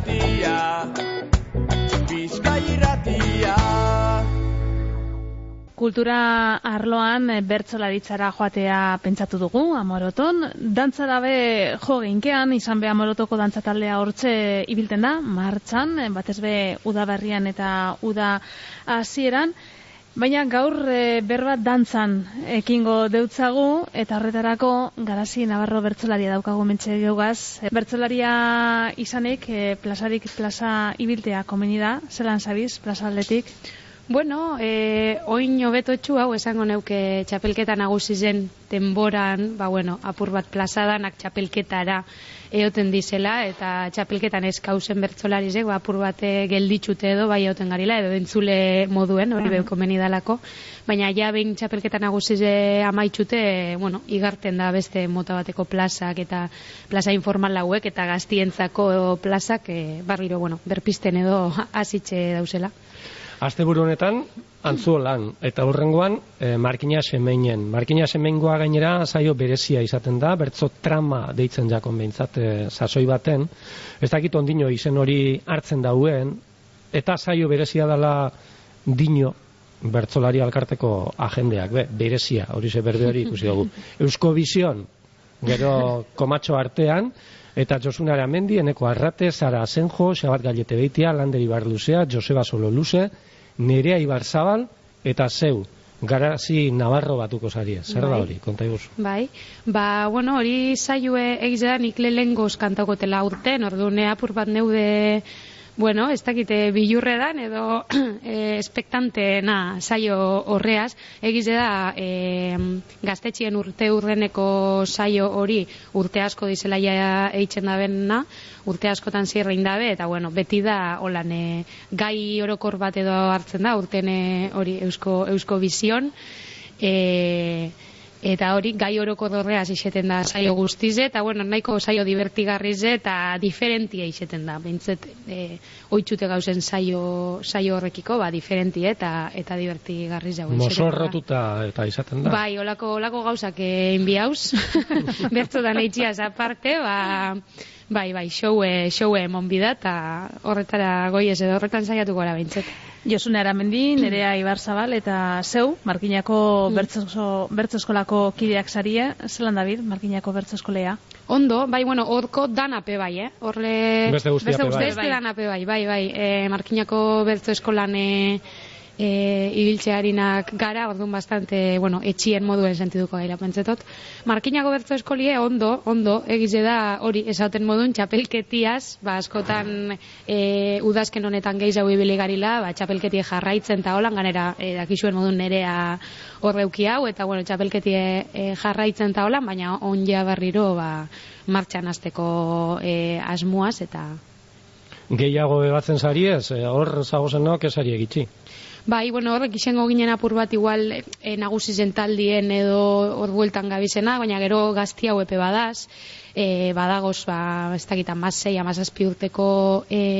irratia, Bizkai irratia. Kultura arloan bertsolaritzara joatea pentsatu dugu, Amoroton. Dantza dabe jo geinkean, izan be Amorotoko dantza taldea hortze ibilten da, martxan, batez be udaberrian eta uda hasieran. Baina gaur berbat dantzan ekingo deutzagu, eta horretarako Garazi Navarro bertsolaria daukagu mentxe geugaz. Bertsolaria izanik, plazarik plaza ibiltea komeni da, zelan zabiz, plaza aldetik? Bueno, oin hobetotxu hau esango neuke txapelketa nagusi zen denboran, apur bat plazadanak txapelketara eoten dizela, eta txapelketan eskauzen bertsolarizek, apur bat gelditxute edo, bai eoten garila, edo entzule moduen, hori beuko menidalako, baina ja behin txapelketa nagusi amaitxute, igarten da beste mota bateko plazak, eta plaza informal hauek, eta gaztientzako plazak, barriro, berpisten edo hasitxe dauzela. Asteburu honetan, Antzuolan, eta hurrengoan, Markina Semeinen. Markina Semeingoa gainera saio berezia izaten da, bertso trama deitzen jakon behintzat sasoi baten. Ez dakit ondino izen hori hartzen dauen, eta saio berezia dela dino bertsolari alkarteko agendeak, berezia, hori ze berde hori ikusi dugu. Eusko Bizion, gero Komatxo artean, eta Josun Aramendi, Eneko Arrate, Sara Asenjo, Xabat Gallete Beitia, Lander Ibarluzea, Joseba Sololuze, Nerea Ibarzabal, eta zeu, Garazi Navarro batuko zarie. Zer da hori, konta iguzu? Bai, hori saioe egizean ikle lengoz kantakotela urten, orduan apur bat neude, ez dakite bilurredan edo espektantena saio horreaz, egize da gaztetxien urte urreneko saio hori urte asko dizela ja eitzen da benna, urte askotan zirrein dabe, eta beti da holan gai orokor bat edo hartzen da, urten hori Eusko Bizion, eta hori gai oroko dorreaz iseten da saio guztize, eta nahiko saio divertigarrize eta diferentia iseten da, bintzet oitxute gauzen saio horrekiko, diferentie eta divertigarrize hau. Mosorrotuta eta izaten da. Bai, olako gauzak enbiauz, bertzotan eitxiaz aparte, showe emon bida, eta horretara goiez edo horretan saiatuko gara bintzet. Josune Aramendi, Nerea Ibarzabal eta zeu, Markinako bertso eskolako kideak zarie, zelan David, Markinako bertso eskolea? Ondo, horko danape bai, horre... Beste danape bai, Markinako bertso eskolan ibiltzearinak gara, orduan bastante, etxien moduen sentiduko gaira pentsetot. Markinako bertso eskolie ondo, egize da hori esaten moduen txapelketiaz, askotan udazken honetan gehiago ibili garila, txapelketie jarraitzen eta holan, ganera dakizuen moduen Nerea horreuki hau, eta txapelketie jarraitzen eta holan, baina onja barriro martxan hasteko asmuaz, eta... Gehiago bebatzen zariez, hor zagozenok esari egitzi. Bai, horrek izango ginen apur bat igual nagusi zen taldien edo hor bueltan gabizena, baina gero gazti hau epe badaz, badagoz, ez dakit, 16-17 urteko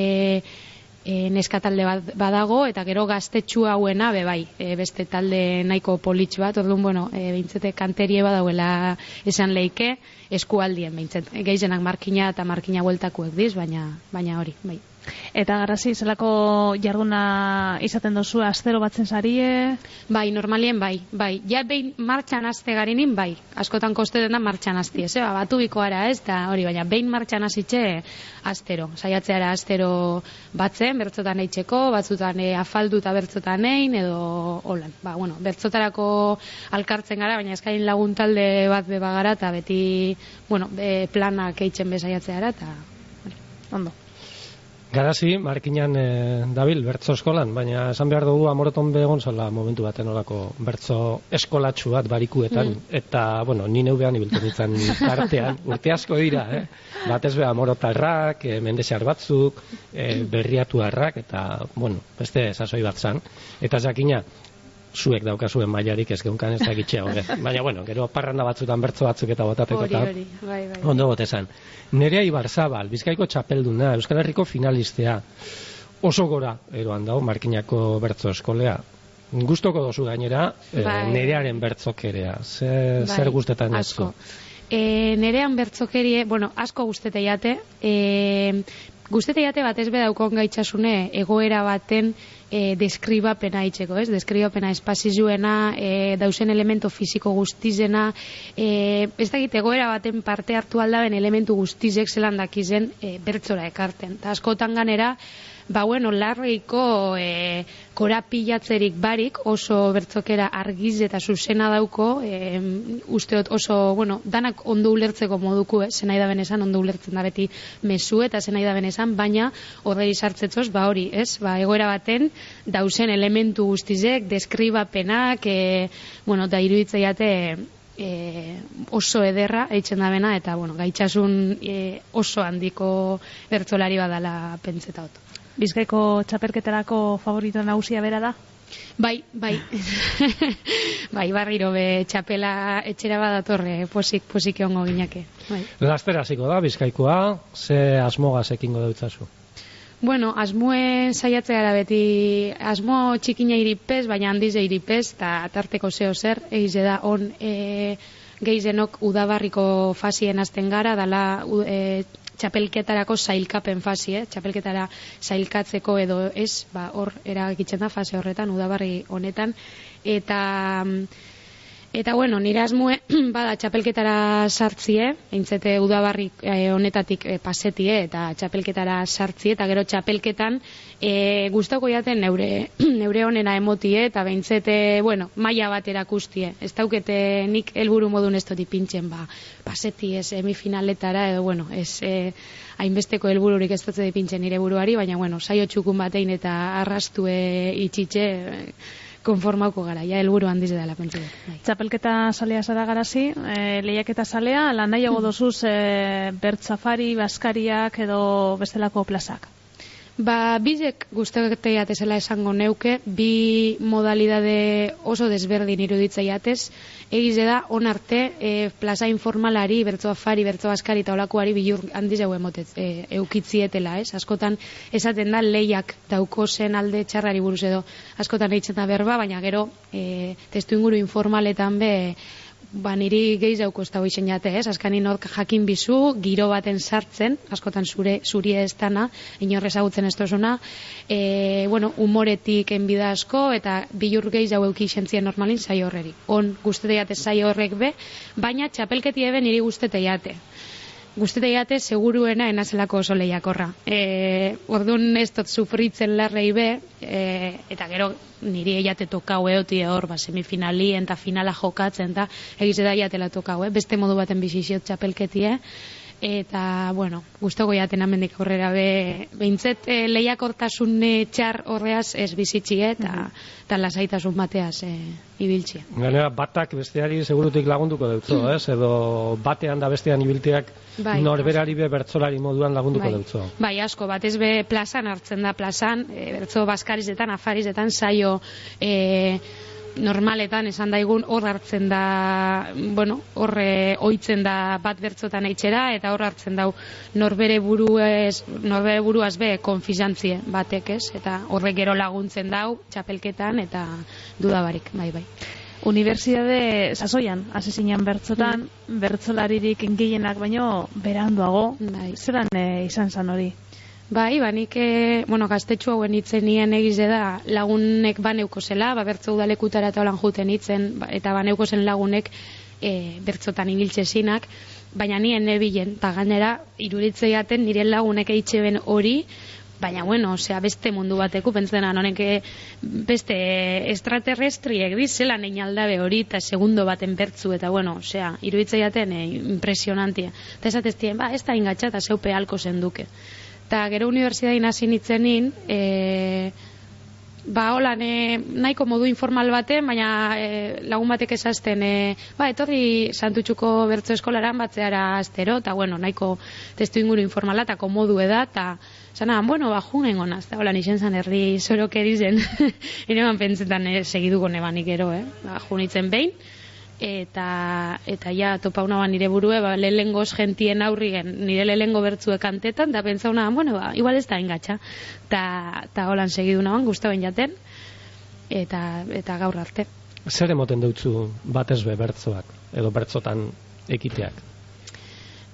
neskatalde badago, eta gero gaztetxu hauena, beste talde nahiko politx bat, orduan, behintzete kanterie badauela esan leike, eskualdien behintzet. Gehizenak Markina eta Markina bueltakuek diz, baina hori, bai. Eta Garazi, zelako jarduna izaten dozu, astero batzen zarie? Bai, normalien bai. Ja behin martxan azte garinin, bai. Askotan kosteten da martxan azti, batu biko ara ez, da hori, baina behin martxan azitxe astero. Saiatzeara astero batzen, bertzotan eitzeko, batzutan afaldu eta bertzotan ein, edo holan. Bertzotarako alkartzen gara, baina eskain lagun talde bat beba gara, eta beti, planak eitzen bezaiatzeara, eta ondo. Garazi, Markinan dabil, bertso eskolan, baina esan behar dugu Amoroton begon zela momentu baten olako bertso eskolatxu bat barikuetan, eta, ni neubean ibiltzen ditzen tartean, urte asko dira, batez be Amorotarrak, Mendexar batzuk, Berriatuarrak, eta, beste sasoi bat zan, eta jakina, zuek daukazuen mailarik ez geunkan ez dakitxea hori. Baina, gero parranda batzutan bertso batzuk eta botateko eta bai. Ondo botezan. Nerea Ibarzabal, Bizkaiko txapelduna, Euskal Herriko finalistea, oso gora eroan dago Markinako bertso eskolea. Gustoko dozu gainera, Nerearen bertzokerea. Zer gustetan ezko? Nerean bertzokerie, bueno, asko guztete jate, guztete jate batez be daukon gaitxasune egoera baten deskribapena itxeko, ez? Deskribapena espazizuena, dausen elemento fisiko guztizena, ez dakit egoera baten parte hartu aldaben elementu guztizek zelan dakizen bertzora ekarten. Ta askotan ganera, larreiko korapilatzerik barik oso bertzokera argiz eta zuzena dauko, usteot oso, danak ondo ulertzeko moduko, zenai da benezan, ondo ulertzen da beti mezu eta zenai da benezan, baina horrei sartzetzoz, hori, ez? Egoera baten, dausen elementu guztizek, deskribapenak, da iruditzeiate oso ederra eitzen da bena, eta, gaitxasun oso handiko bertzolari badala pentsetat. Bizkaiko txapelketarako favorito nagusia bera da? Bai. Bai, barriro be txapela etxera badatorre, posik ongo ginake. Bai. Lastera hasiko da Bizkaikoa, ze asmogaz ekingo deutzazu? Asmoen saiatzea gara beti, asmo txikina iripez, baina handize iripez, eta tarteko zeo zer, egize da on gehizenok udabarriko fasien azten gara, dala txapelketarako zailkapen fasi, txapelketara zailkatzeko edo ez, hor eragitzen da fase horretan, udabarri honetan, eta nire asmue bada txapelketara sartzie, eintzete udabarri honetatik pasetie eta txapelketara sartzie, eta gero txapelketan gustauko jaten neure honena emotie, eta behintzete, maila bat erakustie. Ez daukete nik helburu modun ez doti pintzen, pasetie semifinaletara, edo, ez hainbesteko helbururik ez dut pintzen nire buruari, baina, saio txukun batein eta arrastue itxitxe, konformauko gara, helburu handiz dela pentsu. Txapelketa salea zara garazi, lehiaketa salea, lan nahiago dozuz bertzafari, baskariak edo bestelako plazak? Bizek guztetek jatezela esango neuke, bi modalidade oso desberdin iruditza jatez, egize da, onarte, plaza informalari, bertzoafari, bertzoaskari eta olakoari bilur handiz eukitzietela, ez? Askotan esaten da lehiak dauko zen alde txarrari buruz edo, askotan eitzen da berba, baina gero testu inguru informaletan be, niri gehiz dauko ez dago izen jate, ez? Azkanin hor jakin bizu, giro baten sartzen, askotan zuri ez dana, inorrez agutzen ez tozuna, humoretik enbida asko, eta bilur gehiz hau eukizentzien normalin saio horreri. Guztete jate saio horrek be, baina txapelketi ebe niri guztete jate. Guztete jate seguruena enazelako oso lehiakorra. Orduan ez dut sufritzen larrei be, eta gero niri eiate tokau eotie hor, semifinalien eta finala jokatzen, eta egize da jatela tokau, beste modu baten biziziot txapelketie, eta, guztoko jaten amendik aurrera behintzet lehiakortasun txar horreaz ez bizitxie, eta lasaitasun bateaz ibiltxie. Gainera, batak besteari segurutik lagunduko deutzo, edo batean da bestean ibilteak norberari be bertzolari moduan lagunduko deutzo. Bai, asko, batez be plazan hartzen da plazan, bertzo baskarizetan, afarizetan, saio normaletan esan daigun hor hartzen da, hor oitzen da bat bertzotan eitxera, eta hor hartzen dau norbere buruaz be konfizantzie batek, ez? Eta horrek gero laguntzen dau txapelketan eta dudabarik, bai. Unibertsitate sasoian, hasi zinen bertzotan, bertzolaririk gehienak baino beranduago, zelan izan zan hori? Bai, nik, gaztetxu hauen itzen nien egize da lagunek baneuko zela, bertzo udalekutara eta holan juten itzen, eta baneuko zen lagunek bertzotan ingiltzezinak, baina nien nebilen, eta gainera, iruditzei jaten nire lagunek eitxeben hori, baina, beste mundu bateko, pentsena, honek beste extraterrestriek dizela nein aldabe hori, eta segundo baten bertzu, eta, iruditzei jaten impresionantia. Eta esateztien, ez da ingatxa, eta zeupe halko zenduke. Eta gero unibertsitatein hasi nitzenin, holan, nahiko modu informal baten, baina lagun batek esazten, etorri Santutxuko bertzo eskolaran batzeara astero, eta nahiko testu inguru informala, eta komodu eda, eta zanan, jungen gonaz, eta holan izen zan herri zorok edizen, eneban pentsetan segiduko nebanik gero, junitzen behin, eta topauna nire burue, lehengoz gentien aurrien, nire lehengo bertzuek antetan, eta pentsauna, igual ez da engatxa, eta holan segiduna guztaben jaten, eta gaur arte. Zer emoten deutzu batez be bertzoak, edo bertzotan ekiteak?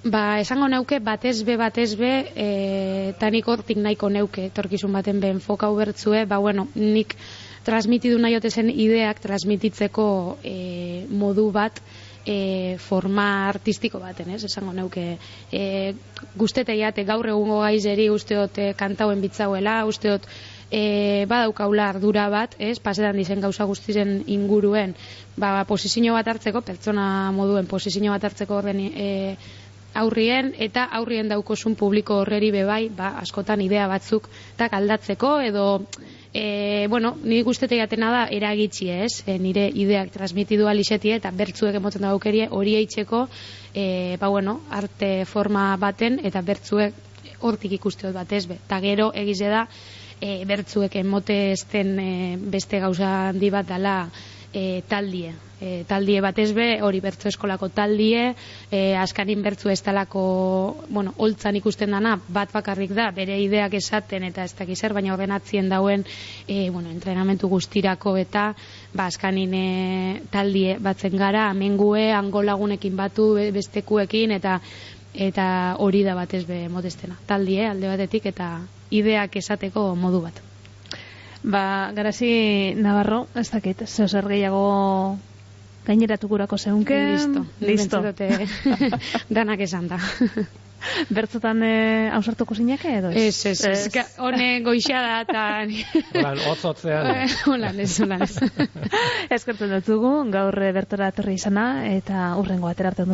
Ba, esango neuke batez be, tanik hortik nahiko neuke, etorkizun baten ben fokau bertzue, bueno, nik transmitidu nahi otezen ideak transmititzeko modu bat, forma artistiko baten, esango neuke. Guzteteiate gaur egungo gaizeri usteot kantauen bitzauela, usteot badaukaula ardura bat, pasetan dizen gauza guztizen inguruen, posizio bat hartzeko, pertsona moduen posizio bat hartzeko horren aurrien, eta aurrien daukosun publiko horreri bebai, askotan idea batzuk tak aldatzeko, edo nire guztetek atena da eragitzi nire ideak transmitidu alixetie eta bertzuek emoten da aukerie hori eitzeko arte forma baten eta bertzuek hortik ikusteot batez be. Ta gero egize da bertzuek emote esten beste gauza handi bat dala taldie. Taldie batez be, hori bertzu eskolako taldie, askarin bertzu ez talako, holtzan ikusten dana, bat bakarrik da, bere ideak esaten eta ez dakiz zer, baina ordenatzien dauen, entrenamentu guztirako eta, askanin taldie batzen gara, amengue, angolagunekin batu, bestekuekin, eta hori da batez be modestena. Taldie, alde batetik, eta ideak esateko modu bat. Garazi Navarro, ez dakit, zeo zer gehiago gaineratu gurako zeunke. Listo. Danak esan da. Bertzotan ausartuko zinake edo? Ez. Hone goixada eta... Otzotzean. Holan ez. Eskertzen dutzugu, gaur bertora etorri izana, eta urrengo atera arte